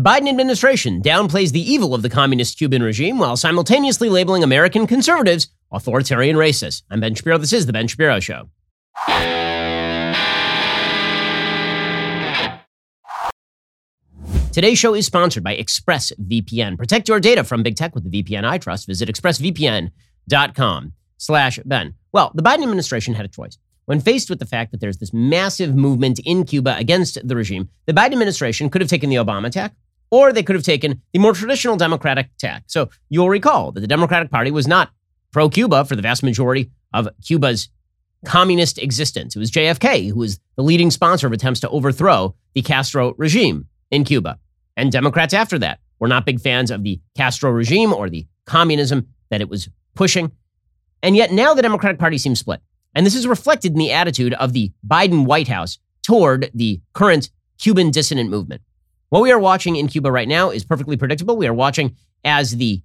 The Biden administration downplays the evil of the communist Cuban regime while simultaneously labeling American conservatives authoritarian racists. I'm Ben Shapiro. This is The Ben Shapiro Show. Today's show is sponsored by ExpressVPN. Protect your data from big tech with the VPN I trust. Visit expressvpn.com/Ben. Well, the Biden administration had a choice. When faced with the fact that there's this massive movement in Cuba against the regime, the Biden administration could have taken the Obama tack, or they could have taken the more traditional Democratic tack. So you'll recall that the Democratic Party was not pro-Cuba for the vast majority of Cuba's communist existence. It was JFK who was the leading sponsor of attempts to overthrow the Castro regime in Cuba. And Democrats after that were not big fans of the Castro regime or the communism that it was pushing. And yet now the Democratic Party seems split. And this is reflected in the attitude of the Biden White House toward the current Cuban dissident movement. What we are watching in Cuba right now is perfectly predictable. We are watching as the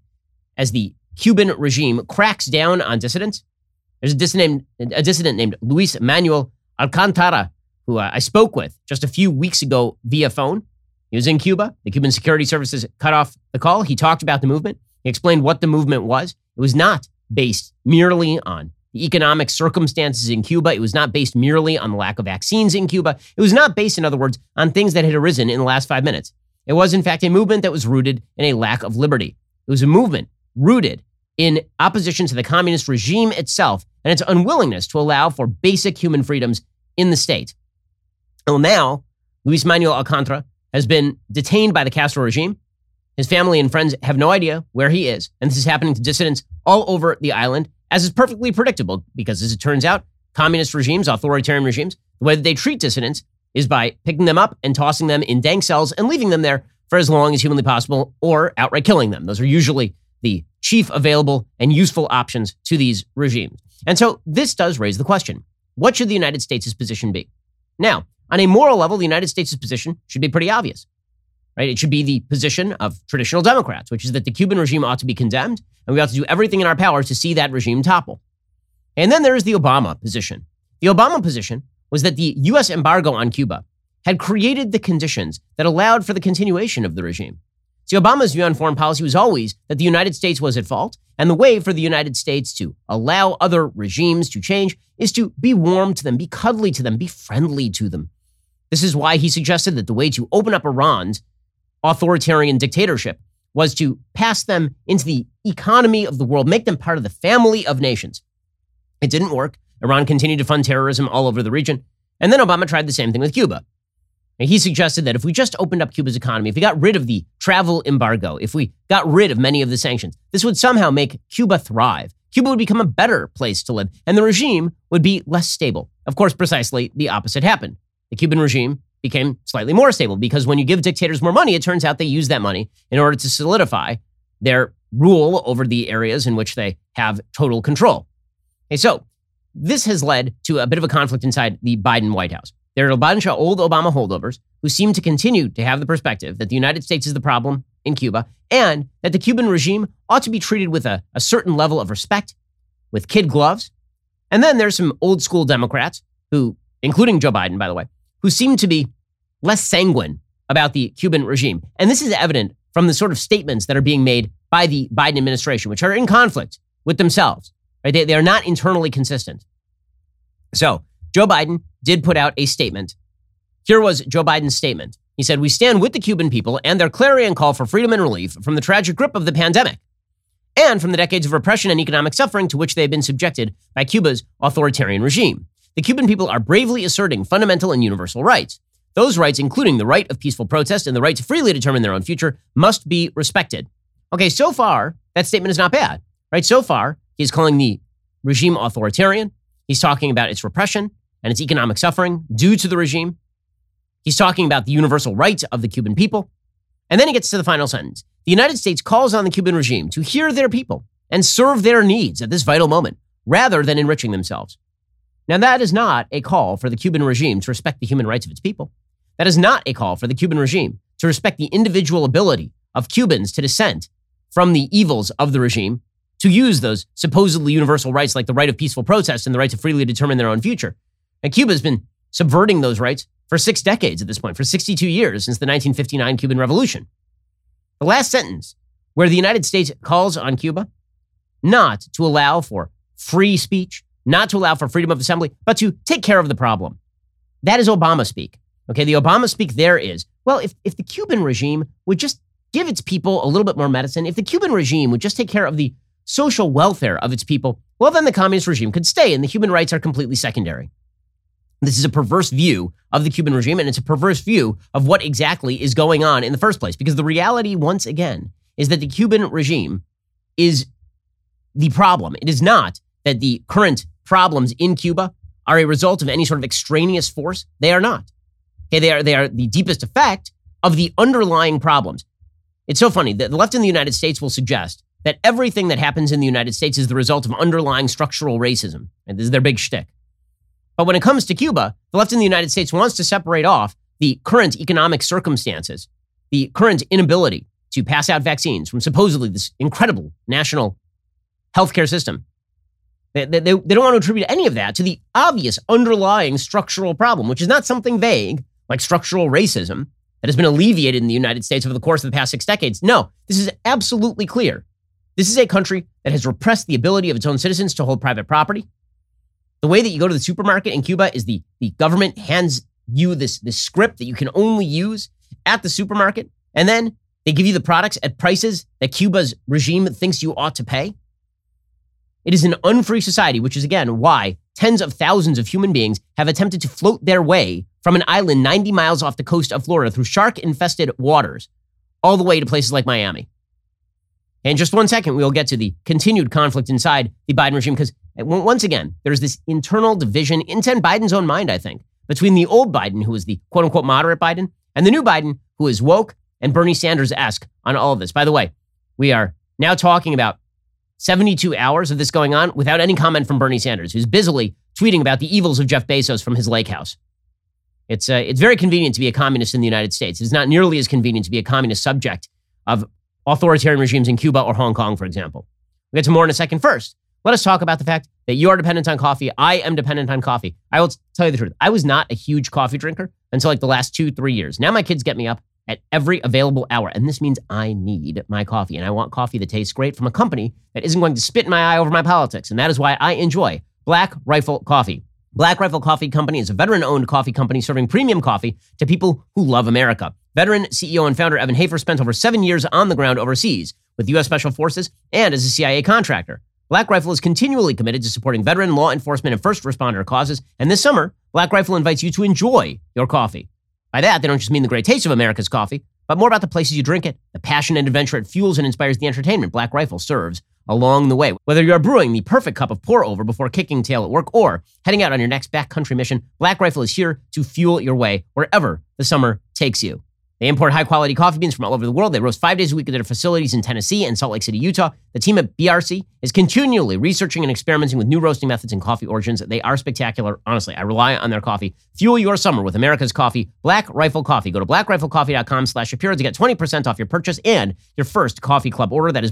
Cuban regime cracks down on dissidents. There's a dissident named Luis Manuel Alcantara, who I spoke with just a few weeks ago via phone. He was in Cuba. The Cuban security services cut off the call. He talked about the movement. He explained what the movement was. It was not based merely on the economic circumstances in Cuba. It was not based merely on the lack of vaccines in Cuba. It was not based, in other words, on things that had arisen in the last 5 minutes. It was, in fact, a movement that was rooted in a lack of liberty. It was a movement rooted in opposition to the communist regime itself and its unwillingness to allow for basic human freedoms in the state. Well, now, Luis Manuel Alcantara has been detained by the Castro regime. His family and friends have no idea where he is. And this is happening to dissidents all over the island, as is perfectly predictable, because as it turns out, communist regimes, authoritarian regimes, the way that they treat dissidents is by picking them up and tossing them in dank cells and leaving them there for as long as humanly possible, or outright killing them. Those are usually the chief available and useful options to these regimes. And so this does raise the question, what should the United States' position be? Now, on a moral level, the United States' position should be pretty obvious, right? It should be the position of traditional Democrats, which is that the Cuban regime ought to be condemned, and we ought to do everything in our power to see that regime topple. And then there is the Obama position. The Obama position was that the U.S. embargo on Cuba had created the conditions that allowed for the continuation of the regime. See, Obama's view on foreign policy was always that the United States was at fault, and the way for the United States to allow other regimes to change is to be warm to them, be cuddly to them, be friendly to them. This is why he suggested that the way to open up Iran's authoritarian dictatorship was to pass them into the economy of the world, make them part of the family of nations. It didn't work. Iran continued to fund terrorism all over the region. And then Obama tried the same thing with Cuba. And he suggested that if we just opened up Cuba's economy, if we got rid of the travel embargo, if we got rid of many of the sanctions, this would somehow make Cuba thrive. Cuba would become a better place to live, and the regime would be less stable. Of course, precisely the opposite happened. The Cuban regime became slightly more stable because when you give dictators more money, it turns out they use that money in order to solidify their rule over the areas in which they have total control. Okay, so this has led to a bit of a conflict inside the Biden White House. There are a bunch of old Obama holdovers who seem to continue to have the perspective that the United States is the problem in Cuba and that the Cuban regime ought to be treated with a certain level of respect, with kid gloves. And then there's some old school Democrats who, including Joe Biden, by the way, who seem to be less sanguine about the Cuban regime. And this is evident from the sort of statements that are being made by the Biden administration, which are in conflict with themselves. Right? They are not internally consistent. So Joe Biden did put out a statement. Here was Joe Biden's statement. He said, "We stand with the Cuban people and their clarion call for freedom and relief from the tragic grip of the pandemic and from the decades of repression and economic suffering to which they have been subjected by Cuba's authoritarian regime. The Cuban people are bravely asserting fundamental and universal rights. Those rights, including the right of peaceful protest and the right to freely determine their own future, must be respected." Okay, so far, that statement is not bad, right? So far, he's calling the regime authoritarian. He's talking about its repression and its economic suffering due to the regime. He's talking about the universal rights of the Cuban people. And then he gets to the final sentence. The United States calls on the Cuban regime to hear their people and serve their needs at this vital moment, rather than enriching themselves. Now, that is not a call for the Cuban regime to respect the human rights of its people. That is not a call for the Cuban regime to respect the individual ability of Cubans to dissent from the evils of the regime, to use those supposedly universal rights like the right of peaceful protest and the right to freely determine their own future. And Cuba's been subverting those rights for 6 decades at this point, for 62 years since the 1959 Cuban Revolution. The last sentence, where the United States calls on Cuba not to allow for free speech, not to allow for freedom of assembly, but to take care of the problem. That is Obama speak. Okay, the Obama speak there is, well, if the Cuban regime would just give its people a little bit more medicine, if the Cuban regime would just take care of the social welfare of its people, well, then the communist regime could stay and the human rights are completely secondary. This is a perverse view of the Cuban regime, and it's a perverse view of what exactly is going on in the first place, because the reality, once again, is that the Cuban regime is the problem. It is not that the current problems in Cuba are a result of any sort of extraneous force. They are not. Okay, they are the deepest effect of the underlying problems. It's so funny that the left in the United States will suggest that everything that happens in the United States is the result of underlying structural racism. And this is their big shtick. But when it comes to Cuba, the left in the United States wants to separate off the current economic circumstances, the current inability to pass out vaccines from supposedly this incredible national healthcare system. They don't want to attribute any of that to the obvious underlying structural problem, which is not something vague like structural racism that has been alleviated in the United States over the course of the past 6 decades. No, this is absolutely clear. This is a country that has repressed the ability of its own citizens to hold private property. The way that you go to the supermarket in Cuba is the government hands you this script that you can only use at the supermarket, and then they give you the products at prices that Cuba's regime thinks you ought to pay. It is an unfree society, which is, again, why tens of thousands of human beings have attempted to float their way from an island 90 miles off the coast of Florida through shark-infested waters all the way to places like Miami. In just 1 second, we'll get to the continued conflict inside the Biden regime, because once again, there's this internal division inside Biden's own mind, I think, between the old Biden, who is the quote-unquote moderate Biden, and the new Biden, who is woke and Bernie Sanders-esque on all of this. By the way, we are now talking about 72 hours of this going on without any comment from Bernie Sanders, who's busily tweeting about the evils of Jeff Bezos from his lake house. It's very convenient to be a communist in the United States. It's not nearly as convenient to be a communist subject of authoritarian regimes in Cuba or Hong Kong, for example. We'll get to more in a second. First, let us talk about the fact that you are dependent on coffee. I am dependent on coffee. I will tell you the truth. I was not a huge coffee drinker until like the last 2-3 years. Now my kids get me up at every available hour, and this means I need my coffee, and I want coffee that tastes great from a company that isn't going to spit in my eye over my politics, and that is why I enjoy Black Rifle Coffee. Black Rifle Coffee Company is a veteran-owned coffee company serving premium coffee to people who love America. Veteran CEO and founder Evan Hafer spent over 7 years on the ground overseas with U.S. Special Forces and as a CIA contractor. Black Rifle is continually committed to supporting veteran, law enforcement, and first responder causes, and this summer, Black Rifle invites you to enjoy your coffee. By that, they don't just mean the great taste of America's coffee, but more about the places you drink it, the passion and adventure it fuels and inspires the entertainment Black Rifle serves along the way. Whether you're brewing the perfect cup of pour-over before kicking tail at work or heading out on your next backcountry mission, Black Rifle is here to fuel your way wherever the summer takes you. They import high-quality coffee beans from all over the world. They roast 5 days a week at their facilities in Tennessee and Salt Lake City, Utah. The team at BRC is continually researching and experimenting with new roasting methods and coffee origins. They are spectacular. Honestly, I rely on their coffee. Fuel your summer with America's coffee, Black Rifle Coffee. Go to blackriflecoffee.com/Shapiro to get 20% off your purchase and your first coffee club order. That is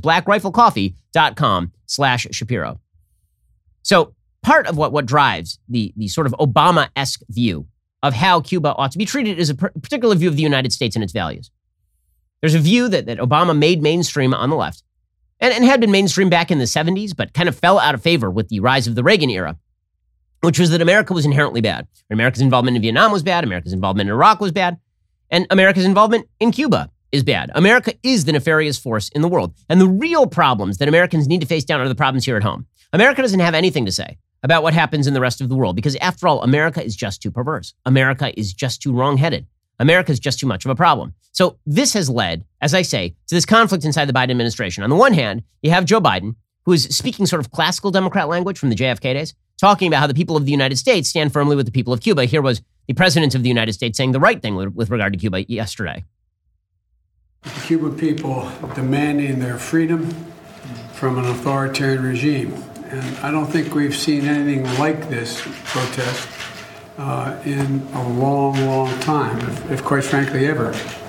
blackriflecoffee.com/Shapiro. So part of what drives the sort of Obama-esque view of how Cuba ought to be treated is a particular view of the United States and its values. There's a view that Obama made mainstream on the left and had been mainstream back in the 70s, but kind of fell out of favor with the rise of the Reagan era, which was that America was inherently bad. America's involvement in Vietnam was bad. America's involvement in Iraq was bad. And America's involvement in Cuba is bad. America is the nefarious force in the world. And the real problems that Americans need to face down are the problems here at home. America doesn't have anything to say about what happens in the rest of the world, because after all, America is just too perverse. America is just too wrong-headed. America is just too much of a problem. So this has led, as I say, to this conflict inside the Biden administration. On the one hand, you have Joe Biden, who is speaking sort of classical Democrat language from the JFK days, talking about how the people of the United States stand firmly with the people of Cuba. Here was the president of the United States saying the right thing with regard to Cuba yesterday. The Cuban people demanding their freedom from an authoritarian regime. And I don't think we've seen anything like this protest in a long, long time, if quite frankly ever.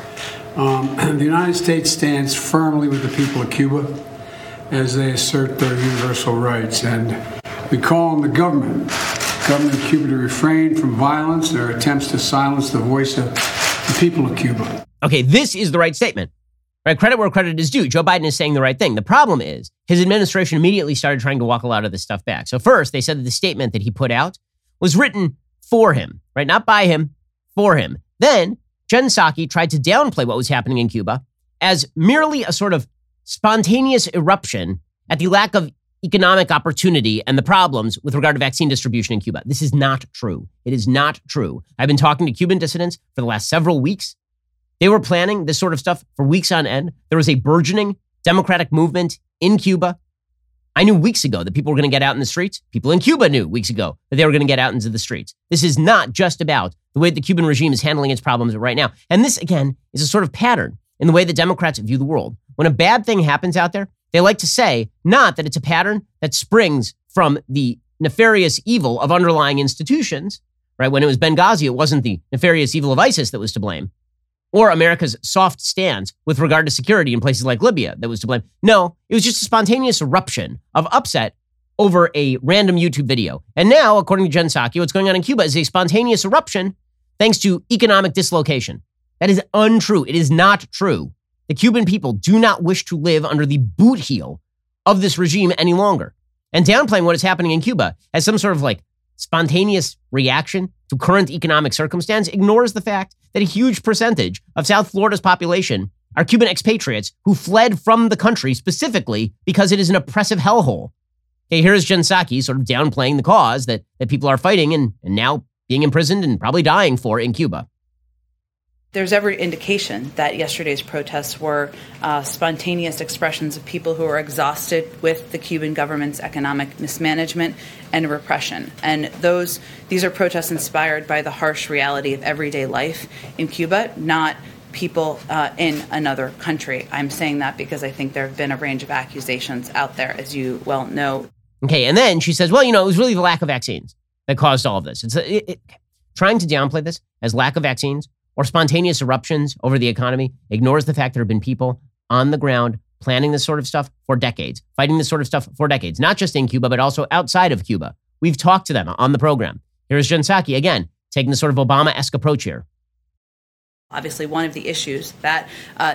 The United States stands firmly with the people of Cuba as they assert their universal rights. And we call on the government of Cuba to refrain from violence or attempts to silence the voice of the people of Cuba. Okay, this is the right statement. Right? Credit where credit is due. Joe Biden is saying the right thing. The problem is his administration immediately started trying to walk a lot of this stuff back. So first, they said that the statement that he put out was written for him, right? Not by him, for him. Then Jen Psaki tried to downplay what was happening in Cuba as merely a sort of spontaneous eruption at the lack of economic opportunity and the problems with regard to vaccine distribution in Cuba. This is not true. It is not true. I've been talking to Cuban dissidents for the last several weeks. They were planning this sort of stuff for weeks on end. There was a burgeoning democratic movement in Cuba. I knew weeks ago that people were going to get out in the streets. People in Cuba knew weeks ago that they were going to get out into the streets. This is not just about the way the Cuban regime is handling its problems right now. And this, again, is a sort of pattern in the way the Democrats view the world. When a bad thing happens out there, they like to say not that it's a pattern that springs from the nefarious evil of underlying institutions, right? When it was Benghazi, it wasn't the nefarious evil of ISIS that was to blame, or America's soft stance with regard to security in places like Libya that was to blame. No, it was just a spontaneous eruption of upset over a random YouTube video. And now, according to Jen Psaki, what's going on in Cuba is a spontaneous eruption thanks to economic dislocation. That is untrue. It is not true. The Cuban people do not wish to live under the boot heel of this regime any longer. And downplaying what is happening in Cuba as some sort of like spontaneous reaction to current economic circumstance ignores the fact that a huge percentage of South Florida's population are Cuban expatriates who fled from the country specifically because it is an oppressive hellhole. Okay, here's Jen Psaki sort of downplaying the cause that people are fighting and now being imprisoned and probably dying for in Cuba. There's every indication that yesterday's protests were spontaneous expressions of people who are exhausted with the Cuban government's economic mismanagement and repression. And these are protests inspired by the harsh reality of everyday life in Cuba, not people in another country. I'm saying that because I think there have been a range of accusations out there, as you well know. Okay, and then she says, well, it was really the lack of vaccines that caused all of this. Trying to downplay this as lack of vaccines or spontaneous eruptions over the economy ignores the fact there have been people on the ground planning this sort of stuff for decades, fighting this sort of stuff for decades, not just in Cuba, but also outside of Cuba. We've talked to them on the program. Here's Jen Psaki, again, taking the sort of Obama-esque approach here. Obviously, one of the issues that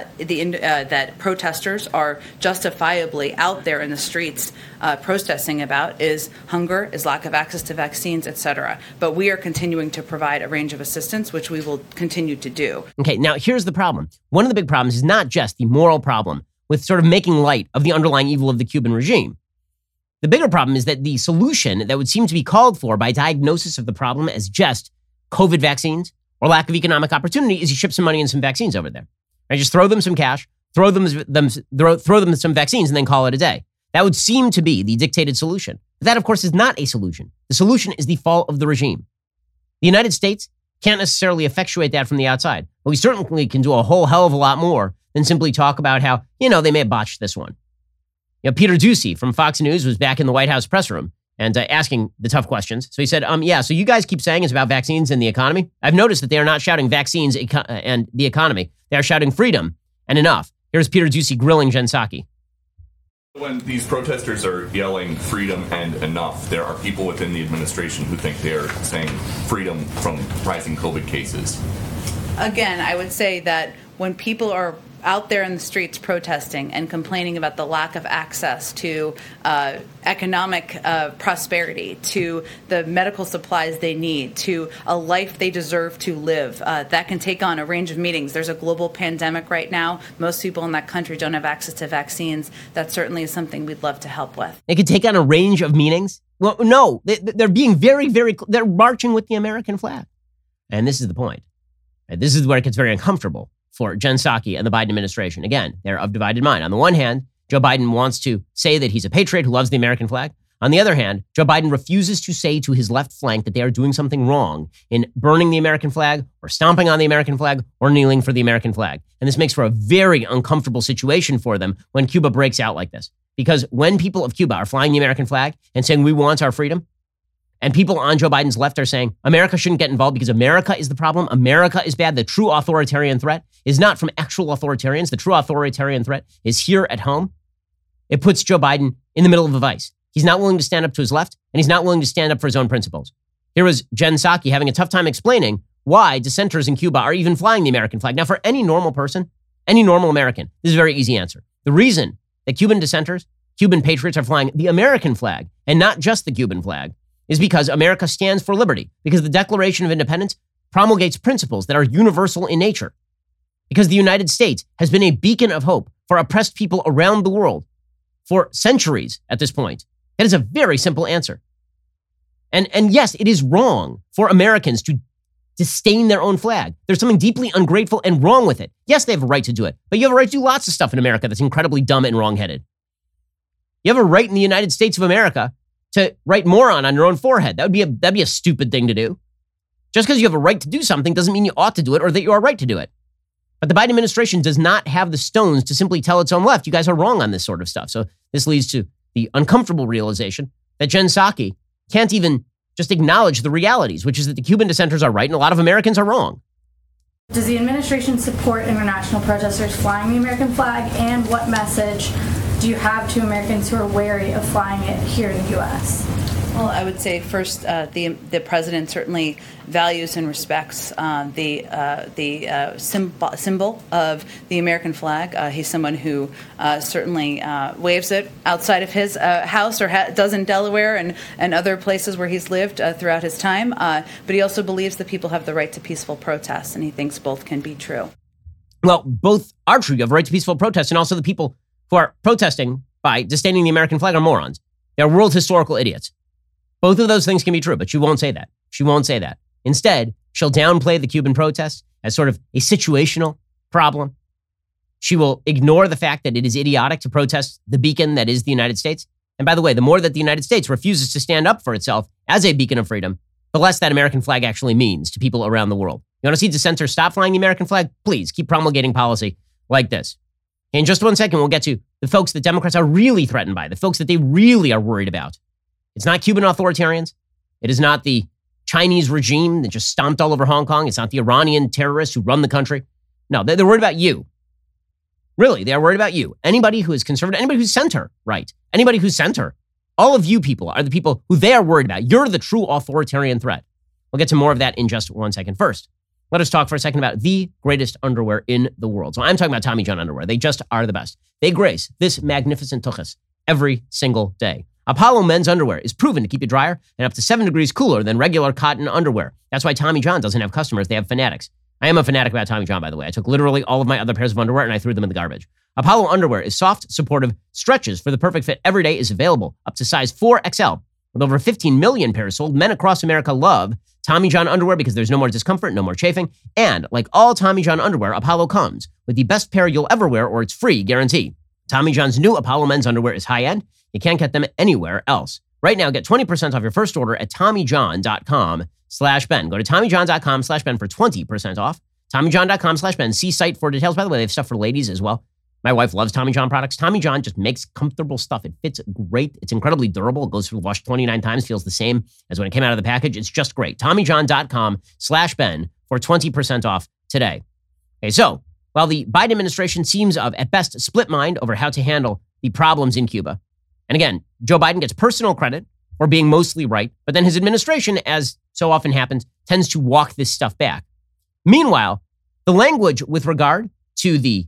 that protesters are justifiably out there in the streets protesting about is hunger, is lack of access to vaccines, et cetera. But we are continuing to provide a range of assistance, which we will continue to do. Okay, now here's the problem. One of the big problems is not just the moral problem with sort of making light of the underlying evil of the Cuban regime. The bigger problem is that the solution that would seem to be called for by diagnosis of the problem as just COVID vaccines or lack of economic opportunity is you ship some money and some vaccines over there. Right? Just throw them some cash, throw them some vaccines, and then call it a day. That would seem to be the dictated solution. But that, of course, is not a solution. The solution is the fall of the regime. The United States can't necessarily effectuate that from the outside, but we certainly can do a whole hell of a lot more than simply talk about how, they may have botched this one. Peter Doocy from Fox News was back in the White House press room and asking the tough questions. So he said, so you guys keep saying it's about vaccines and the economy. I've noticed that they are not shouting vaccines and the economy. They are shouting freedom and enough. Here's Peter Doocy grilling Jen Psaki. When these protesters are yelling freedom and enough, there are people within the administration who think they're saying freedom from rising COVID cases. Again, I would say that when people are out there in the streets protesting and complaining about the lack of access to economic prosperity, to the medical supplies they need, to a life they deserve to live, that can take on a range of meanings. There's a global pandemic right now. Most people in that country don't have access to vaccines. That certainly is something we'd love to help with. It could take on a range of meanings? Well, no, they're being very, very, they're marching with the American flag. And this is the point. This is where it gets very uncomfortable for Jen Psaki and the Biden administration. Again, they're of divided mind. On the one hand, Joe Biden wants to say that he's a patriot who loves the American flag. On the other hand, Joe Biden refuses to say to his left flank that they are doing something wrong in burning the American flag or stomping on the American flag or kneeling for the American flag. And this makes for a very uncomfortable situation for them when Cuba breaks out like this. Because when people of Cuba are flying the American flag and saying we want our freedom, and people on Joe Biden's left are saying America shouldn't get involved because America is the problem. America is bad. The true authoritarian threat is not from actual authoritarians. The true authoritarian threat is here at home. It puts Joe Biden in the middle of a vice. He's not willing to stand up to his left, and he's not willing to stand up for his own principles. Here was Jen Psaki having a tough time explaining why dissenters in Cuba are even flying the American flag. Now, for any normal person, Any normal American, this is a very easy answer. The reason that Cuban dissenters, Cuban patriots are flying the American flag and not just the Cuban flag is because America stands for liberty, because the Declaration of Independence promulgates principles that are universal in nature, because the United States has been a beacon of hope for oppressed people around the world for centuries at this point. That is a very simple answer. And yes, it is wrong for Americans to disdain their own flag. There's something deeply ungrateful and wrong with it. Yes, they have a right to do it, but you have a right to do lots of stuff in America that's incredibly dumb and wrongheaded. You have a right in the United States of America to write moron on your own forehead. That'd be a stupid thing to do. Just because you have a right to do something doesn't mean you ought to do it or that you are right to do it. But the Biden administration does not have the stones to simply tell its own left, you guys are wrong on this sort of stuff. So this leads to the uncomfortable realization that Jen Psaki can't even just acknowledge the realities, which is that the Cuban dissenters are right and a lot of Americans are wrong. Does the administration support international protesters flying the American flag? And what message do you have to Americans who are wary of flying it here in the U.S.? Well, I would say first, the president certainly values and respects the symbol of the American flag. He's someone who certainly waves it outside of his house or does in Delaware and other places where he's lived throughout his time. But he also believes that people have the right to peaceful protest, and he thinks both can be true. Well, both are true. You have a right to peaceful protest, and also the people who are protesting by disdaining the American flag are morons. They're world historical idiots. Both of those things can be true, but she won't say that. She won't say that. Instead, she'll downplay the Cuban protests as sort of a situational problem. She will ignore the fact that it is idiotic to protest the beacon that is the United States. And by the way, the more that the United States refuses to stand up for itself as a beacon of freedom, the less that American flag actually means to people around the world. You want to see dissenters stop flying the American flag? Please keep promulgating policy like this. In just 1 second, we'll get to the folks that Democrats are really threatened by, the folks that they really are worried about. It's not Cuban authoritarians. It is not the Chinese regime that just stomped all over Hong Kong. It's not the Iranian terrorists who run the country. No, they're worried about you. Really, they are worried about you. Anybody who is conservative, anybody who's center, right? Anybody who's center. All of you people are the people who they are worried about. You're the true authoritarian threat. We'll get to more of that in just 1 second. First, let us talk for a second about the greatest underwear in the world. So I'm talking about Tommy John underwear. They just are the best. They grace this magnificent tuchus every single day. Apollo men's underwear is proven to keep you drier and up to 7 degrees cooler than regular cotton underwear. That's why Tommy John doesn't have customers. They have fanatics. I am a fanatic about Tommy John, by the way. I took literally all of my other pairs of underwear and I threw them in the garbage. Apollo underwear is soft, supportive, stretches for the perfect fit every day, is available up to size 4XL. With over 15 million pairs sold, men across America love Tommy John underwear because there's no more discomfort, no more chafing. And like all Tommy John underwear, Apollo comes with the best pair you'll ever wear or it's free guarantee. Tommy John's new Apollo men's underwear is high-end. You can't get them anywhere else. Right now, get 20% off your first order at TommyJohn.com/Ben. Go to TommyJohn.com/Ben for 20% off. TommyJohn.com/Ben. See site for details. By the way, they have stuff for ladies as well. My wife loves Tommy John products. Tommy John just makes comfortable stuff. It fits great. It's incredibly durable. It goes through the wash 29 times, feels the same as when it came out of the package. It's just great. TommyJohn.com/Ben for 20% off today. Okay, so while the Biden administration seems of, at best, split mind over how to handle the problems in Cuba, and again, Joe Biden gets personal credit for being mostly right, but then his administration, as so often happens, tends to walk this stuff back. Meanwhile, the language with regard to the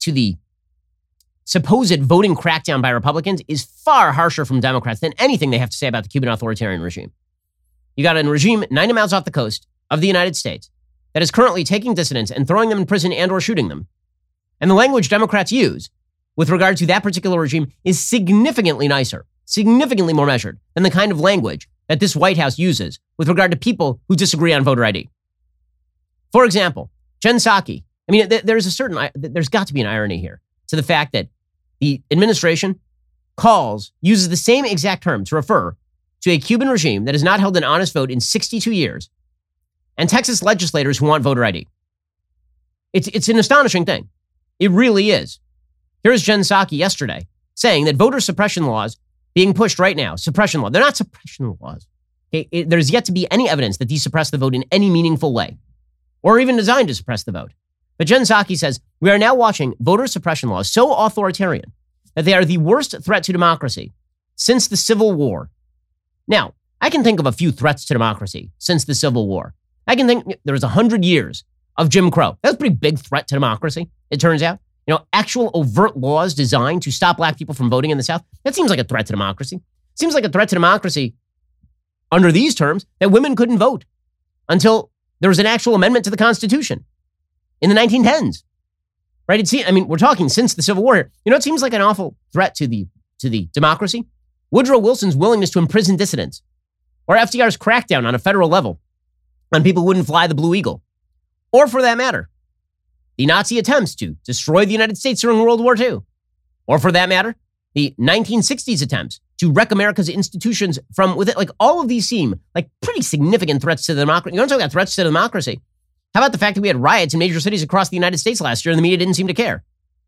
supposed voting crackdown by Republicans is far harsher from Democrats than anything they have to say about the Cuban authoritarian regime. You got a regime 90 miles off the coast of the United States that is currently taking dissidents and throwing them in prison and or shooting them. And the language Democrats use with regard to that particular regime is significantly nicer, significantly more measured than the kind of language that this White House uses with regard to people who disagree on voter ID. For example, Jen Psaki. I mean, there's got to be an irony here to the fact that the administration uses the same exact term to refer to a Cuban regime that has not held an honest vote in 62 years, and Texas legislators who want voter ID. It's an astonishing thing. It really is. Here's Jen Psaki yesterday saying that voter suppression laws being pushed right now, suppression law, they're not suppression laws. Okay? There's yet to be any evidence that these suppress the vote in any meaningful way, or even designed to suppress the vote. But Jen Psaki says, we are now watching voter suppression laws so authoritarian that they are the worst threat to democracy since the Civil War. Now, I can think of a few threats to democracy since the Civil War. I can think there was 100 years of Jim Crow. That was a pretty big threat to democracy, it turns out. actual overt laws designed to stop black people from voting in the South, that seems like a threat to democracy. Seems like a threat to democracy under these terms that women couldn't vote until there was an actual amendment to the Constitution in the 1910s. Right? We're talking since the Civil War here. It seems like an awful threat to the democracy. Woodrow Wilson's willingness to imprison dissidents, or FDR's crackdown on a federal level on people who wouldn't fly the Blue Eagle, or for that matter, the Nazi attempts to destroy the United States during World War II, or for that matter, the 1960s attempts to wreck America's institutions from within. Like, all of these seem like pretty significant threats to the democracy. You want to talk about threats to democracy? How about the fact that we had riots in major cities across the United States last year and the media didn't seem to care?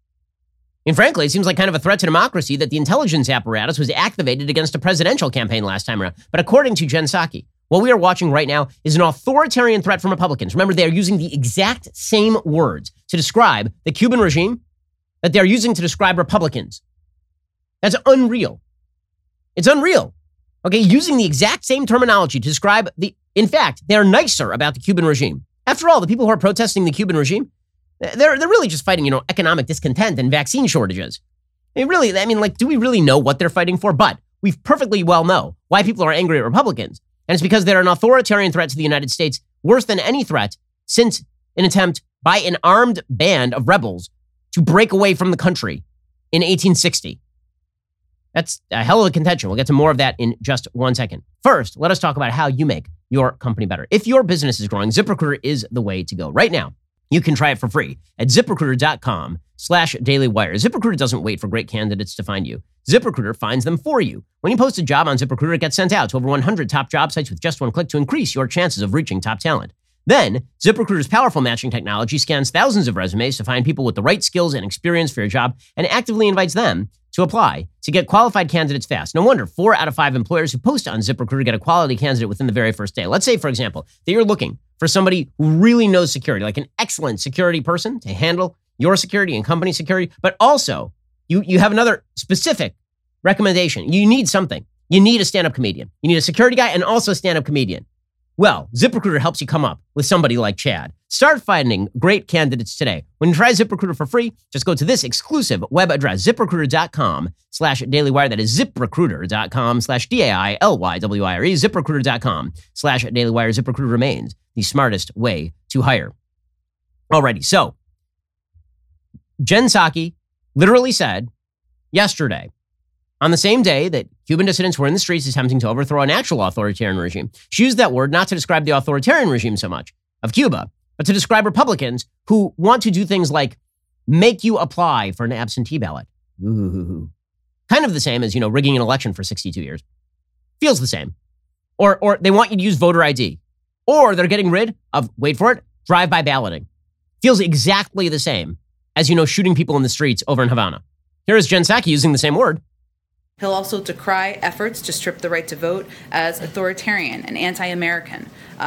And frankly, it seems like kind of a threat to democracy that the intelligence apparatus was activated against a presidential campaign last time around. But according to Jen Psaki, what we are watching right now is an authoritarian threat from Republicans. Remember, they are using the exact same words to describe the Cuban regime that they're using to describe Republicans. That's unreal. It's unreal. Okay, using the exact same terminology to describe in fact, they're nicer about the Cuban regime. After all, the people who are protesting the Cuban regime, they're really just fighting, economic discontent and vaccine shortages. Do we really know what they're fighting for? But we perfectly well know why people are angry at Republicans. And it's because they're an authoritarian threat to the United States, worse than any threat since an attempt by an armed band of rebels to break away from the country in 1860. That's a hell of a contention. We'll get to more of that in just 1 second. First, let us talk about how you make your company better. If your business is growing, ZipRecruiter is the way to go. Right now, you can try it for free at ZipRecruiter.com/dailywire. ZipRecruiter doesn't wait for great candidates to find you. ZipRecruiter finds them for you. When you post a job on ZipRecruiter, it gets sent out to over 100 top job sites with just one click to increase your chances of reaching top talent. Then, ZipRecruiter's powerful matching technology scans thousands of resumes to find people with the right skills and experience for your job and actively invites them to apply to get qualified candidates fast. No wonder 4 out of 5 employers who post on ZipRecruiter get a quality candidate within the very first day. Let's say, for example, that you're looking for somebody who really knows security, like an excellent security person to handle your security and company security, but also you have another specific recommendation. You need something. You need a stand-up comedian. You need a security guy and also a stand-up comedian. Well, ZipRecruiter helps you come up with somebody like Chad. Start finding great candidates today. When you try ZipRecruiter for free, just go to this exclusive web address, ZipRecruiter.com/dailywire. That is ZipRecruiter.com/DAILYWIRE. ZipRecruiter.com/dailywire. ZipRecruiter remains the smartest way to hire. Alrighty, so Jen Psaki literally said yesterday, on the same day that Cuban dissidents were in the streets attempting to overthrow an actual authoritarian regime, she used that word not to describe the authoritarian regime so much of Cuba, but to describe Republicans who want to do things like make you apply for an absentee ballot. Ooh. Kind of the same as, rigging an election for 62 years. Feels the same. Or they want you to use voter ID. Or they're getting rid of, wait for it, drive-by balloting. Feels exactly the same as, shooting people in the streets over in Havana. Here is Jen Psaki using the same word. He'll also decry efforts to strip the right to vote as authoritarian and anti-American,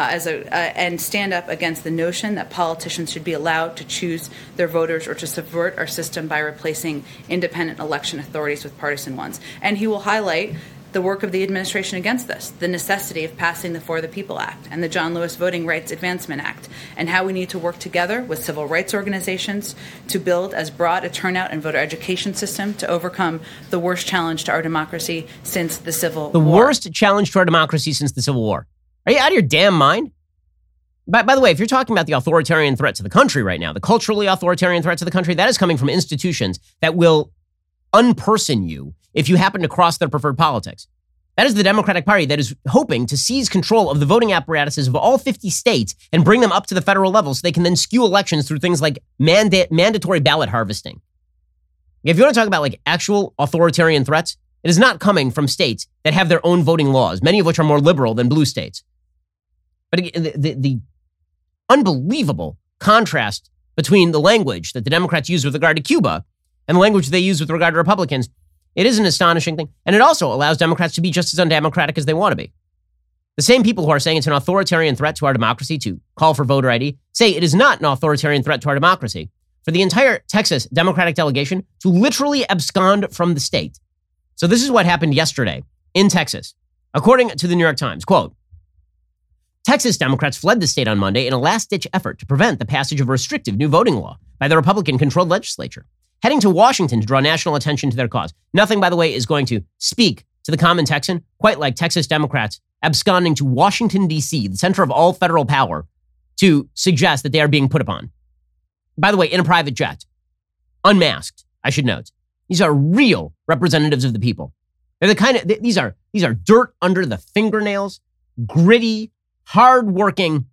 and stand up against the notion that politicians should be allowed to choose their voters or to subvert our system by replacing independent election authorities with partisan ones. And he will highlight the work of the administration against this, the necessity of passing the For the People Act and the John Lewis Voting Rights Advancement Act, and how we need to work together with civil rights organizations to build as broad a turnout and voter education system to overcome the worst challenge to our democracy since the Civil War. The worst challenge to our democracy since the Civil War. Are you out of your damn mind? By the way, if you're talking about the authoritarian threat to the country right now, the culturally authoritarian threat to the country, that is coming from institutions that will unperson you if you happen to cross their preferred politics. That is the Democratic Party that is hoping to seize control of the voting apparatuses of all 50 states and bring them up to the federal level so they can then skew elections through things like mandatory ballot harvesting. If you want to talk about like actual authoritarian threats, it is not coming from states that have their own voting laws, many of which are more liberal than blue states. But again, the unbelievable contrast between the language that the Democrats use with regard to Cuba and the language they use with regard to Republicans, it is an astonishing thing. And it also allows Democrats to be just as undemocratic as they want to be. The same people who are saying it's an authoritarian threat to our democracy to call for voter ID say it is not an authoritarian threat to our democracy for the entire Texas Democratic delegation to literally abscond from the state. So this is what happened yesterday in Texas. According to the New York Times, quote, Texas Democrats fled the state on Monday in a last-ditch effort to prevent the passage of a restrictive new voting law by the Republican-controlled legislature. heading to Washington to draw national attention to their cause. Nothing, by the way, is going to speak to the common Texan quite like Texas Democrats absconding to Washington, D.C., the center of all federal power, to suggest that they are being put upon. By the way, in a private jet, unmasked, I should note. These are real representatives of the people. They're the kind of, these are dirt under the fingernails, gritty, hardworking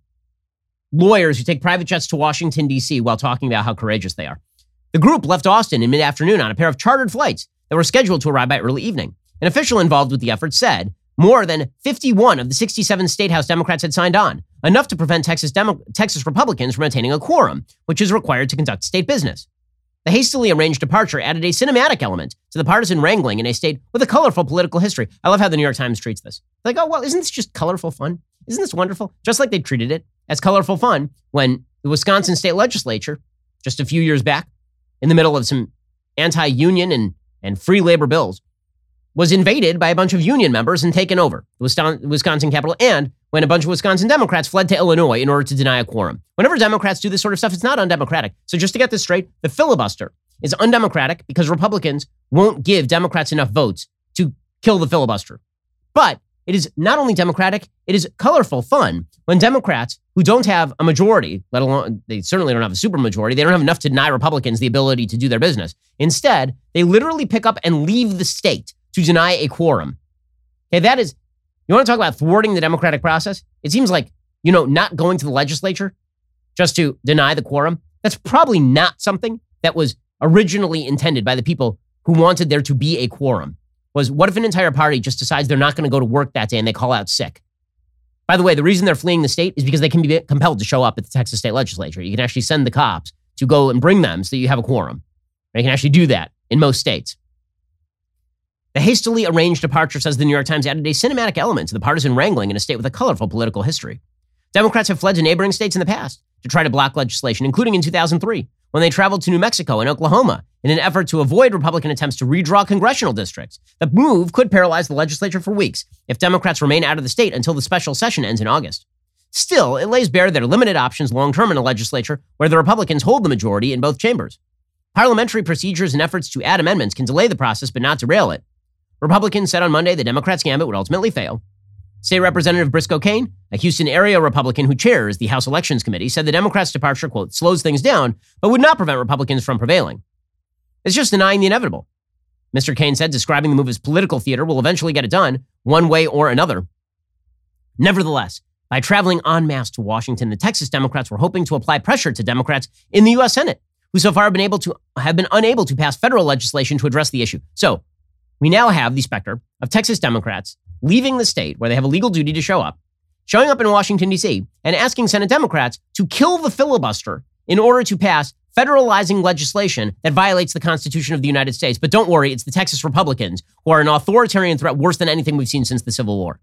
lawyers who take private jets to Washington, D.C. while talking about how courageous they are. The group left Austin in mid-afternoon on a pair of chartered flights that were scheduled to arrive by early evening. An official involved with the effort said more than 51 of the 67 State House Democrats had signed on, enough to prevent Texas Republicans from attaining a quorum, which is required to conduct state business. The hastily arranged departure added a cinematic element to the partisan wrangling in a state with a colorful political history. I love how the New York Times treats this. Like, oh, well, isn't this just colorful fun? Isn't this wonderful? Just like they treated it as colorful fun when the Wisconsin state legislature, just a few years back, in the middle of some anti-union and free labor bills, was invaded by a bunch of union members and taken over the Wisconsin Capitol, and when a bunch of Wisconsin Democrats fled to Illinois in order to deny a quorum. Whenever Democrats do this sort of stuff, it's not undemocratic. So just to get this straight, the filibuster is undemocratic because Republicans won't give Democrats enough votes to kill the filibuster. But it is not only democratic, it is colorful fun when Democrats who don't have a majority, let alone, they certainly don't have a supermajority, they don't have enough to deny Republicans the ability to do their business. Instead, they literally pick up and leave the state to deny a quorum. Okay, that is, you want to talk about thwarting the democratic process? It seems like, not going to the legislature just to deny the quorum, that's probably not something that was originally intended by the people who wanted there to be a quorum. Was what if an entire party just decides they're not going to go to work that day and they call out sick? By the way, the reason they're fleeing the state is because they can be compelled to show up at the Texas state legislature. You can actually send the cops to go and bring them so that you have a quorum. You can actually do that in most states. The hastily arranged departure, says the New York Times, added a cinematic element to the partisan wrangling in a state with a colorful political history. Democrats have fled to neighboring states in the past to try to block legislation, including in 2003, when they traveled to New Mexico and Oklahoma in an effort to avoid Republican attempts to redraw congressional districts. The move could paralyze the legislature for weeks if Democrats remain out of the state until the special session ends in August. Still, it lays bare their limited options long-term in a legislature where the Republicans hold the majority in both chambers. Parliamentary procedures and efforts to add amendments can delay the process but not derail it. Republicans said on Monday the Democrats' gambit would ultimately fail. State Representative Briscoe Cain, a Houston area Republican who chairs the House Elections Committee, said the Democrats' departure, quote, slows things down, but would not prevent Republicans from prevailing. It's just denying the inevitable. Mr. Cain said, describing the move as political theater will eventually get it done, one way or another. Nevertheless, by traveling en masse to Washington, the Texas Democrats were hoping to apply pressure to Democrats in the U.S. Senate, who so far have been unable to pass federal legislation to address the issue. So, we now have the specter of Texas Democrats leaving the state where they have a legal duty to show up, showing up in Washington, D.C., and asking Senate Democrats to kill the filibuster in order to pass federalizing legislation that violates the Constitution of the United States. But don't worry, it's the Texas Republicans who are an authoritarian threat worse than anything we've seen since the Civil War.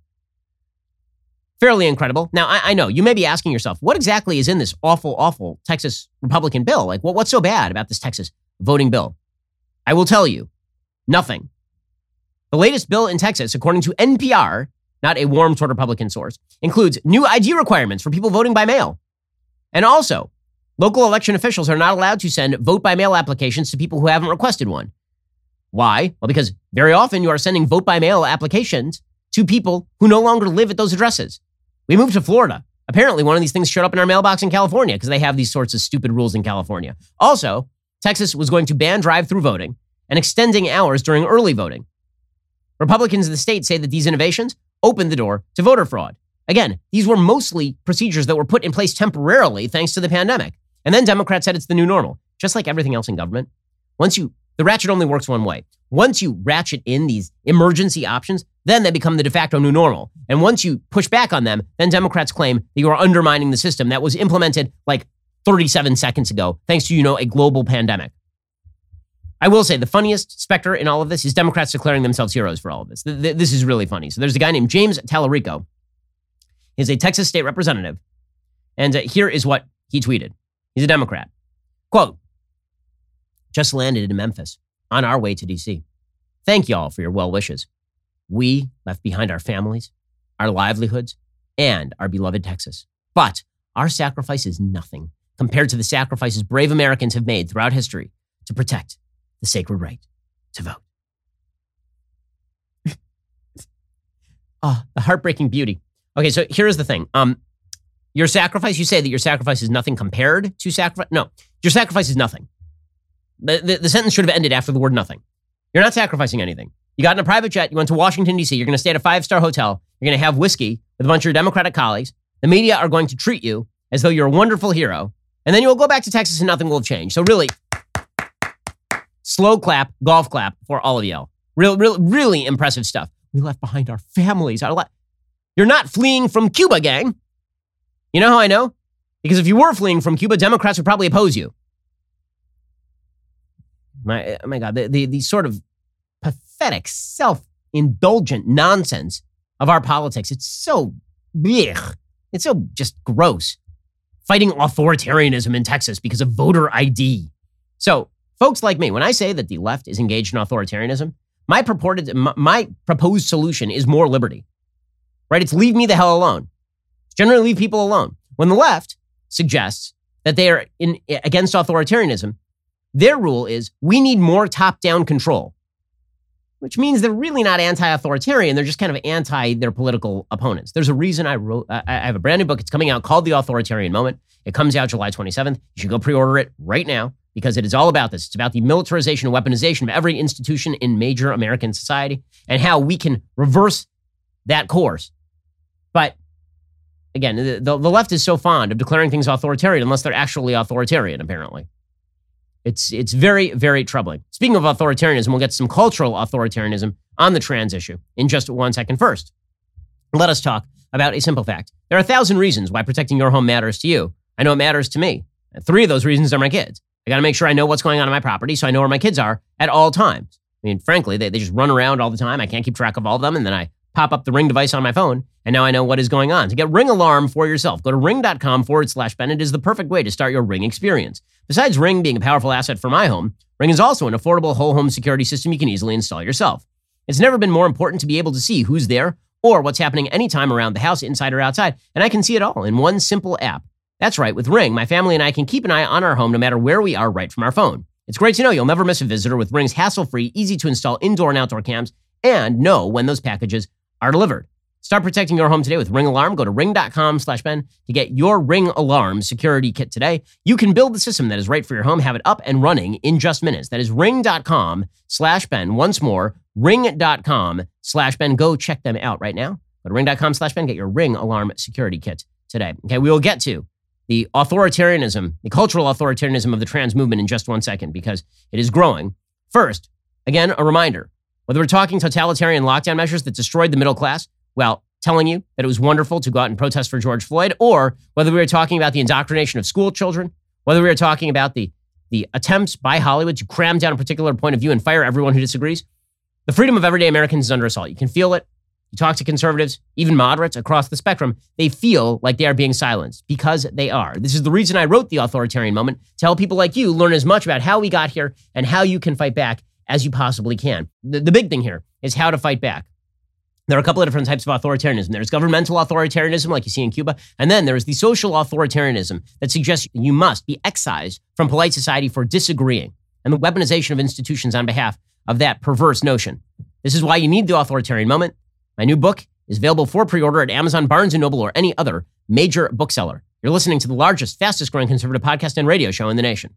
Fairly incredible. Now, I know you may be asking yourself, what exactly is in this awful, awful Texas Republican bill? Like, what's so bad about this Texas voting bill? I will tell you, nothing. The latest bill in Texas, according to NPR, not a warm toward Republican source, includes new ID requirements for people voting by mail. And also, local election officials are not allowed to send vote-by-mail applications to people who haven't requested one. Why? Well, because very often you are sending vote-by-mail applications to people who no longer live at those addresses. We moved to Florida. Apparently, one of these things showed up in our mailbox in California because they have these sorts of stupid rules in California. Also, Texas was going to ban drive-through voting and extending hours during early voting. Republicans in the state say that these innovations opened the door to voter fraud. Again, these were mostly procedures that were put in place temporarily thanks to the pandemic. And then Democrats said it's the new normal. Just like everything else in government, the ratchet only works one way. Once you ratchet in these emergency options, then they become the de facto new normal. And once you push back on them, then Democrats claim that you are undermining the system that was implemented like 37 seconds ago, thanks to, a global pandemic. I will say the funniest specter in all of this is Democrats declaring themselves heroes for all of this. This is really funny. So there's a guy named James Tallarico. He's a Texas state representative. And here is what he tweeted. He's a Democrat. Quote, just landed in Memphis on our way to D.C. Thank you all for your well wishes. We left behind our families, our livelihoods, and our beloved Texas. But our sacrifice is nothing compared to the sacrifices brave Americans have made throughout history to protect the sacred right to vote. Oh, the heartbreaking beauty. Okay, so here's the thing. Your sacrifice, you say that your sacrifice is nothing compared to sacrifice. No, your sacrifice is nothing. The sentence should have ended after the word nothing. You're not sacrificing anything. You got in a private jet. You went to Washington, D.C. You're going to stay at a 5-star hotel. You're going to have whiskey with a bunch of your Democratic colleagues. The media are going to treat you as though you're a wonderful hero. And then you will go back to Texas and nothing will have changed. So really, slow clap, golf clap for all of y'all. Really impressive stuff. We left behind our families. You're not fleeing from Cuba, gang. You know how I know? Because if you were fleeing from Cuba, Democrats would probably oppose you. My God, the sort of pathetic, self-indulgent nonsense of our politics. It's so blech. It's so just gross. Fighting authoritarianism in Texas because of voter ID. So, folks like me, when I say that the left is engaged in authoritarianism, my proposed solution is more liberty. Right? It's leave me the hell alone. It's generally leave people alone. When the left suggests that they are against authoritarianism, their rule is we need more top-down control, which means they're really not anti-authoritarian. They're just kind of anti their political opponents. There's a reason I have a brand new book. It's coming out called The Authoritarian Moment. It comes out July 27th. You should go pre-order it right now because it is all about this. It's about the militarization and weaponization of every institution in major American society and how we can reverse that course. But again, the left is so fond of declaring things authoritarian unless they're actually authoritarian, apparently. It's very, very troubling. Speaking of authoritarianism, we'll get some cultural authoritarianism on the trans issue in just 1 second. First, let us talk about a simple fact. There are 1,000 reasons why protecting your home matters to you. I know it matters to me. 3 of those reasons are my kids. I got to make sure I know what's going on in my property so I know where my kids are at all times. I mean, frankly, they just run around all the time. I can't keep track of all of them. And then I pop up the Ring device on my phone, and now I know what is going on. To get Ring Alarm for yourself, go to ring.com/Ben. It is the perfect way to start your Ring experience. Besides Ring being a powerful asset for my home, Ring is also an affordable whole home security system you can easily install yourself. It's never been more important to be able to see who's there or what's happening anytime around the house, inside or outside, and I can see it all in one simple app. That's right, with Ring, my family and I can keep an eye on our home no matter where we are right from our phone. It's great to know you'll never miss a visitor with Ring's hassle-free, easy-to-install indoor and outdoor cams and know when those packages are delivered. Start protecting your home today with Ring Alarm. Go to ring.com/Ben to get your Ring Alarm security kit today. You can build the system that is right for your home, have it up and running in just minutes. That is ring.com/Ben. Once more, ring.com/Ben. Go check them out right now. Go to ring.com/Ben. Get your Ring Alarm security kit today. Okay, we will get to the authoritarianism, the cultural authoritarianism of the trans movement in just 1 second because it is growing. First, again, a reminder, whether we're talking totalitarian lockdown measures that destroyed the middle class, well, telling you that it was wonderful to go out and protest for George Floyd, or whether we were talking about the indoctrination of school children, whether we were talking about the attempts by Hollywood to cram down a particular point of view and fire everyone who disagrees, the freedom of everyday Americans is under assault. You can feel it. You talk to conservatives, even moderates across the spectrum, they feel like they are being silenced because they are. This is the reason I wrote The Authoritarian Moment, to help people like you learn as much about how we got here and how you can fight back as you possibly can. The big thing here is how to fight back. There are a couple of different types of authoritarianism. There's governmental authoritarianism, like you see in Cuba, and then there's the social authoritarianism that suggests you must be excised from polite society for disagreeing, and the weaponization of institutions on behalf of that perverse notion. This is why you need The Authoritarian Moment. My new book is available for pre-order at Amazon, Barnes & Noble, or any other major bookseller. You're listening to the largest, fastest-growing conservative podcast and radio show in the nation.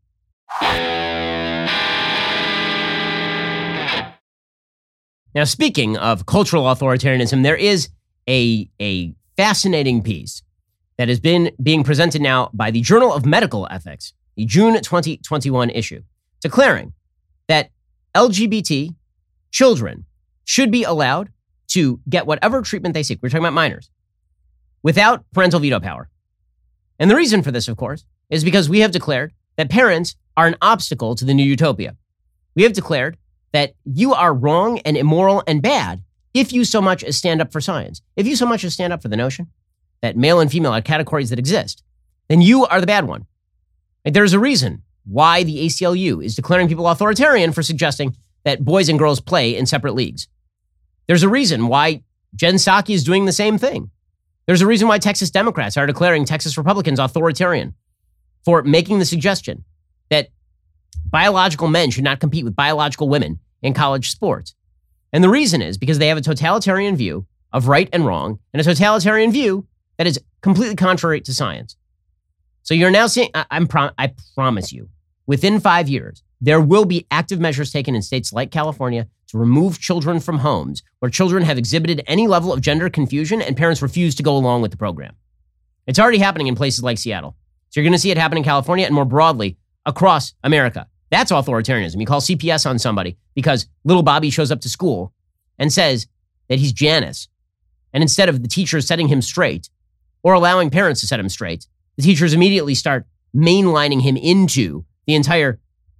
Now, speaking of cultural authoritarianism, there is a fascinating piece that has been being presented now by the Journal of Medical Ethics, the June 2021 issue, declaring that LGBT children should be allowed to get whatever treatment they seek. We're talking about minors, without parental veto power. And the reason for this, of course, is because we have declared that parents are an obstacle to the new utopia. We have declared that you are wrong and immoral and bad if you so much as stand up for science. If you so much as stand up for the notion that male and female are categories that exist, then you are the bad one. Like, there's a reason why the ACLU is declaring people authoritarian for suggesting that boys and girls play in separate leagues. There's a reason why Jen Psaki is doing the same thing. There's a reason why Texas Democrats are declaring Texas Republicans authoritarian for making the suggestion that biological men should not compete with biological women in college sports. And the reason is because they have a totalitarian view of right and wrong, and a totalitarian view that is completely contrary to science. So you're now seeing, I promise you, within 5 years, there will be active measures taken in states like California to remove children from homes where children have exhibited any level of gender confusion and parents refuse to go along with the program. It's already happening in places like Seattle. So you're going to see it happen in California and more broadly across America. That's authoritarianism. You call CPS on somebody because little Bobby shows up to school and says that he's Janice. And instead of the teachers setting him straight or allowing parents to set him straight, the teachers immediately start mainlining him into the entire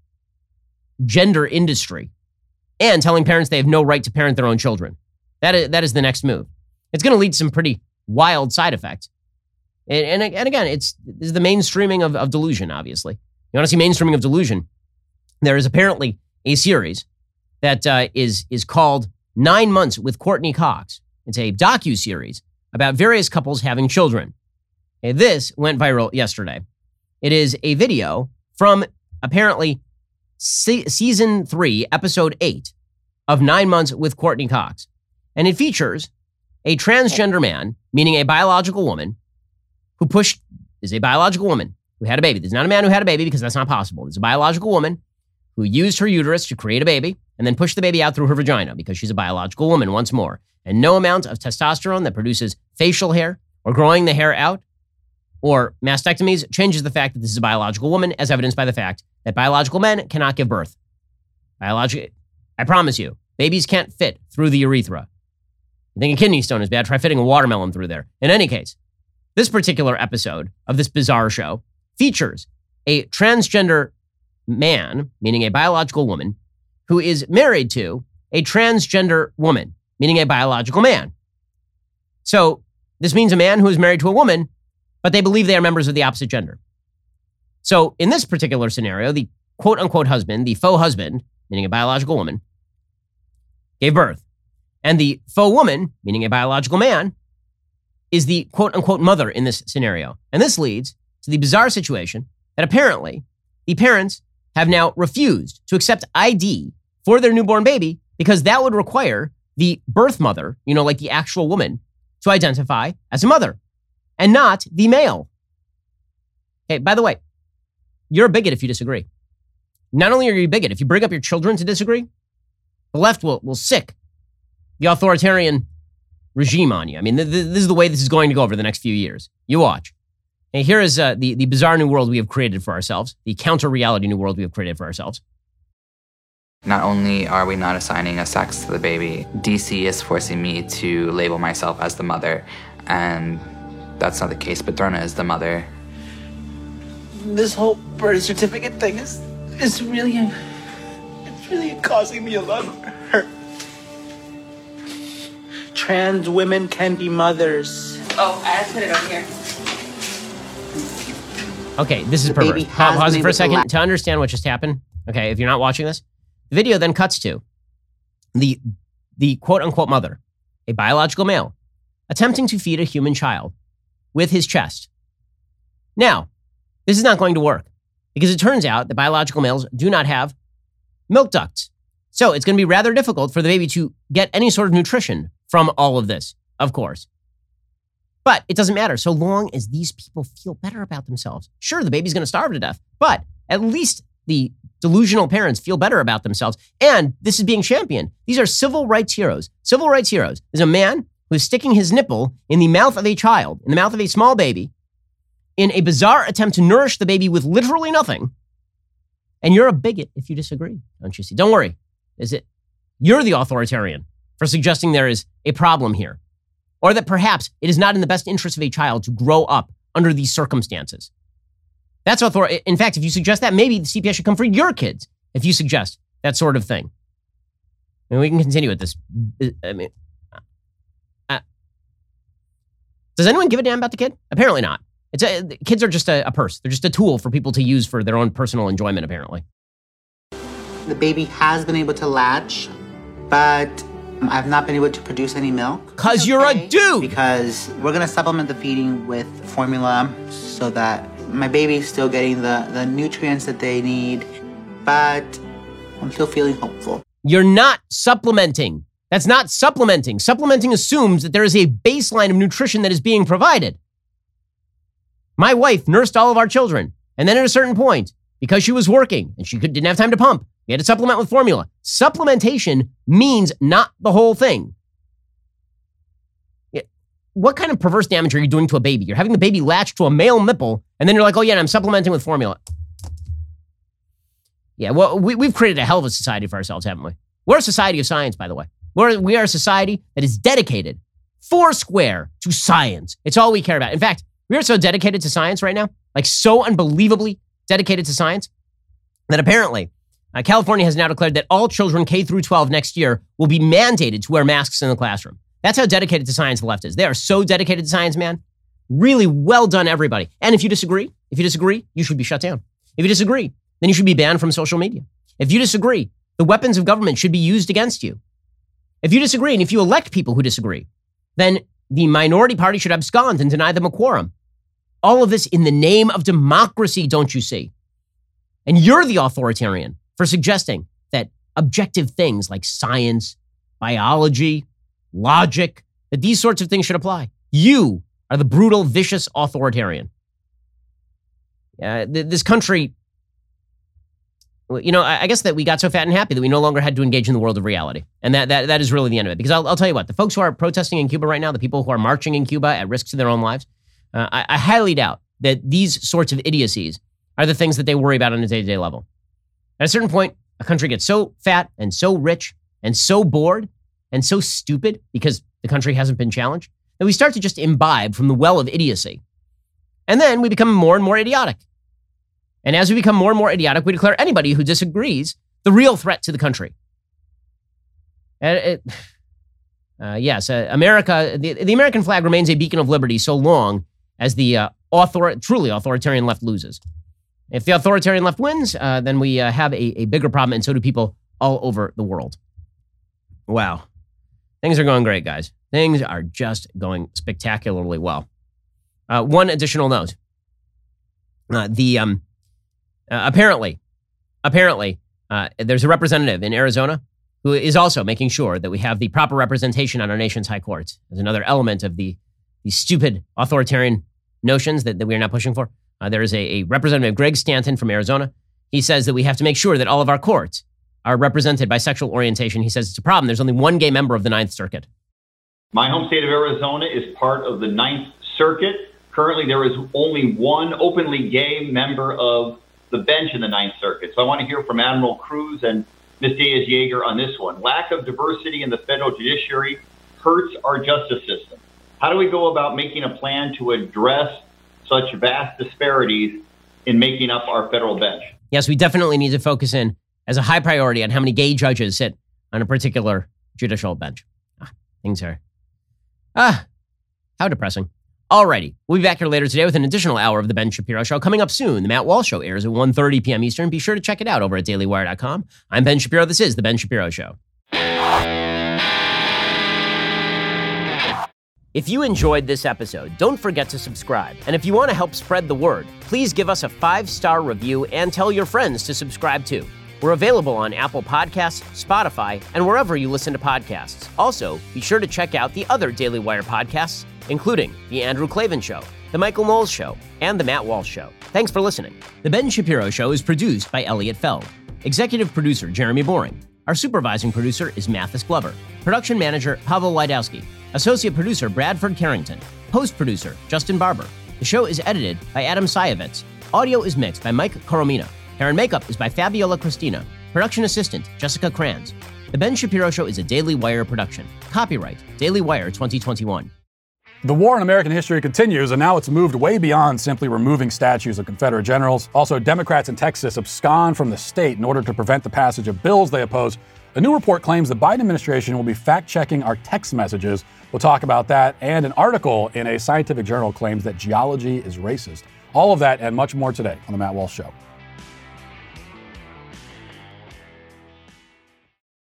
gender industry and telling parents they have no right to parent their own children. That is the next move. It's going to lead to some pretty wild side effects. And again, this is the mainstreaming of delusion, obviously. You want to see mainstreaming of delusion? There is apparently a series that is called 9 Months with Courtney Cox. It's a docu-series about various couples having children. Okay, this went viral yesterday. It is a video from apparently season 3, episode 8 of 9 Months with Courtney Cox. And it features a transgender man, meaning a biological woman, is a biological woman who had a baby. There's not a man who had a baby because that's not possible. There's a biological woman who used her uterus to create a baby and then pushed the baby out through her vagina because she's a biological woman once more. And no amount of testosterone that produces facial hair or growing the hair out or mastectomies changes the fact that this is a biological woman, as evidenced by the fact that biological men cannot give birth. I promise you, babies can't fit through the urethra. You think a kidney stone is bad? Try fitting a watermelon through there. In any case, this particular episode of this bizarre show features a transgender man, meaning a biological woman, who is married to a transgender woman, meaning a biological man. So this means a man who is married to a woman, but they believe they are members of the opposite gender. So in this particular scenario, the quote-unquote husband, the faux husband, meaning a biological woman, gave birth. And the faux woman, meaning a biological man, is the quote-unquote mother in this scenario. And this leads to the bizarre situation that apparently the parents have now refused to accept ID for their newborn baby because that would require the birth mother, like the actual woman, to identify as a mother and not the male. Okay, by the way, you're a bigot if you disagree. Not only are you a bigot, if you bring up your children to disagree, the left will sick the authoritarian regime on you. I mean, this is the way this is going to go over the next few years. You watch. And here is the bizarre new world we have created for ourselves, the counter-reality new world we have created for ourselves. Not only are we not assigning a sex to the baby, DC is forcing me to label myself as the mother, and that's not the case. Paterna is the mother. This whole birth certificate thing is really causing me a lot of hurt. Trans women can be mothers. Oh, I put it on here. Okay, this is perverse. Pause it for a second to understand what just happened. Okay, if you're not watching this, the video then cuts to the quote-unquote mother, a biological male, attempting to feed a human child with his chest. Now, this is not going to work because it turns out that biological males do not have milk ducts. So it's going to be rather difficult for the baby to get any sort of nutrition from all of this, of course. But it doesn't matter so long as these people feel better about themselves. Sure, the baby's going to starve to death, but at least the delusional parents feel better about themselves. And this is being championed. These are civil rights heroes. Civil rights heroes is a man who's sticking his nipple in the mouth of a child, in the mouth of a small baby, in a bizarre attempt to nourish the baby with literally nothing. And you're a bigot if you disagree, don't you see? Don't worry. You're the authoritarian for suggesting there is a problem here, or that perhaps it is not in the best interest of a child to grow up under these circumstances. That's authority. In fact, if you suggest that, maybe the CPS should come for your kids if you suggest that sort of thing. And we can continue with this. I mean, does anyone give a damn about the kid? Apparently not. Kids are just a purse. They're just a tool for people to use for their own personal enjoyment, apparently. The baby has been able to latch, but I've not been able to produce any milk. Because you're a dude! Because we're going to supplement the feeding with formula so that my baby's still getting the nutrients that they need. but I'm still feeling hopeful. You're not supplementing. That's not supplementing. Supplementing assumes that there is a baseline of nutrition that is being provided. My wife nursed all of our children, and then at a certain point, because she was working and she didn't have time to pump, we had to supplement with formula. Supplementation means not the whole thing. What kind of perverse damage are you doing to a baby? You're having the baby latched to a male nipple, and then you're like, oh yeah, and I'm supplementing with formula. Yeah, well, we've created a hell of a society for ourselves, haven't we? We're a society of science, by the way. We are a society that is dedicated, foursquare, to science. It's all we care about. In fact, we are so dedicated to science right now, like so unbelievably dedicated to science, that apparently California has now declared that all children K through 12 next year will be mandated to wear masks in the classroom. That's how dedicated to science the left is. They are so dedicated to science, man. Really well done, everybody. And if you disagree, you should be shut down. If you disagree, then you should be banned from social media. If you disagree, the weapons of government should be used against you. If you disagree, and if you elect people who disagree, then the minority party should abscond and deny them a quorum. All of this in the name of democracy, don't you see? And you're the authoritarian for suggesting that objective things like science, biology, logic, that these sorts of things should apply. You are the brutal, vicious authoritarian. This country, I guess that we got so fat and happy that we no longer had to engage in the world of reality. And that is really the end of it. Because I'll tell you what, the folks who are protesting in Cuba right now, the people who are marching in Cuba at risk to their own lives, I highly doubt that these sorts of idiocies are the things that they worry about on a day-to-day level. At a certain point, a country gets so fat and so rich and so bored and so stupid because the country hasn't been challenged that we start to just imbibe from the well of idiocy. And then we become more and more idiotic. And as we become more and more idiotic, we declare anybody who disagrees the real threat to the country. Yes, America, the American flag remains a beacon of liberty so long as the truly authoritarian left loses. If the authoritarian left wins, then we have a bigger problem, and so do people all over the world. Wow. Things are going great, guys. Things are just going spectacularly well. One additional note. Apparently, there's a representative in Arizona who is also making sure that we have the proper representation on our nation's high courts. There's another element of the stupid authoritarian notions that we are not pushing for. There is a Representative Greg Stanton from Arizona. He says that we have to make sure that all of our courts are represented by sexual orientation. He says it's a problem. There's only one gay member of the Ninth Circuit. My home state of Arizona is part of the Ninth Circuit. Currently, there is only one openly gay member of the bench in the Ninth Circuit. So I want to hear from Admiral Cruz and Ms. Diaz-Yeager on this one. Lack of diversity in the federal judiciary hurts our justice system. How do we go about making a plan to address such vast disparities in making up our federal bench? Yes, we definitely need to focus in as a high priority on how many gay judges sit on a particular judicial bench. Things are, how depressing. Alrighty, we'll be back here later today with an additional hour of The Ben Shapiro Show. Coming up soon, The Matt Walsh Show airs at 1:30 p.m. Eastern. Be sure to check it out over at dailywire.com. I'm Ben Shapiro. This is The Ben Shapiro Show. If you enjoyed this episode, don't forget to subscribe. And if you want to help spread the word, please give us a 5-star review and tell your friends to subscribe too. We're available on Apple Podcasts, Spotify, and wherever you listen to podcasts. Also, be sure to check out the other Daily Wire podcasts, including The Andrew Klavan Show, The Michael Knowles Show, and The Matt Walsh Show. Thanks for listening. The Ben Shapiro Show is produced by Elliot Feld. Executive producer, Jeremy Boring. Our supervising producer is Mathis Glover. Production manager, Pavel Wydowski. Associate producer, Bradford Carrington. Post-producer, Justin Barber. The show is edited by Adam Sayevitz. Audio is mixed by Mike Coromina. Hair and makeup is by Fabiola Cristina. Production assistant, Jessica Kranz. The Ben Shapiro Show is a Daily Wire production. Copyright, Daily Wire 2021. The war in American history continues, and now it's moved way beyond simply removing statues of Confederate generals. Also, Democrats in Texas abscond from the state in order to prevent the passage of bills they oppose. A new report claims the Biden administration will be fact-checking our text messages. We'll talk about that, and an article in a scientific journal claims that geology is racist. All of that and much more today on The Matt Walsh Show.